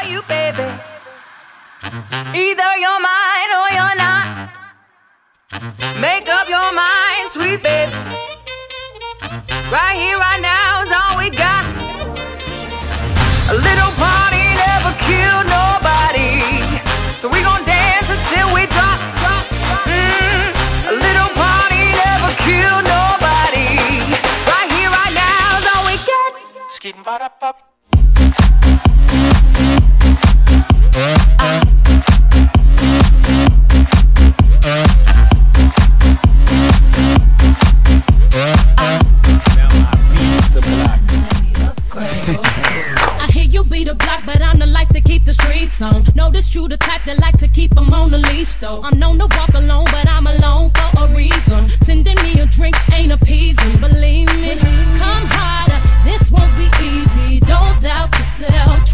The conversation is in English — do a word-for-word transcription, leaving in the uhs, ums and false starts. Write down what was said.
for you, baby. Either you're mine or you're not. Make up your mind, sweet baby. Right here, right now is all we got. A little party never killed nobody, so we gon' dance until we drop, drop, drop. Mm, a little party never killed nobody. Right here, right now is all we got. Skidding ba da pop. Notice you the type that like to keep them on the leash though. I'm known to walk alone, but I'm alone for a reason. Sending me a drink ain't appeasing, believe me. Come harder, this won't be easy. Don't doubt yourself.